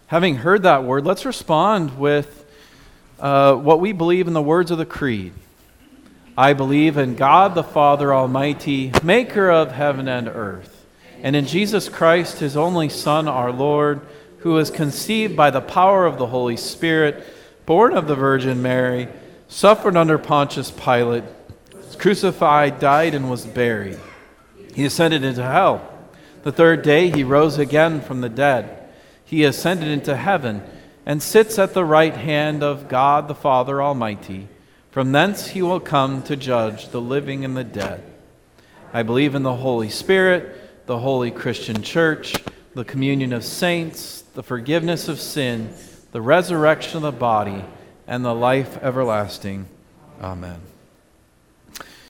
Having heard that word, let's respond with what we believe in the words of the Creed. I believe in God the Father Almighty, maker of heaven and earth, and in Jesus Christ, his only Son, our Lord, who was conceived by the power of the Holy Spirit, born of the Virgin Mary, suffered under Pontius Pilate, was crucified, died, and was buried. He ascended into hell. The third day he rose again from the dead. He ascended into heaven and sits at the right hand of God the Father Almighty. From thence he will come to judge the living and the dead. I believe in the Holy Spirit, the holy Christian Church, the communion of saints, the forgiveness of sin, the resurrection of the body, and the life everlasting. Amen.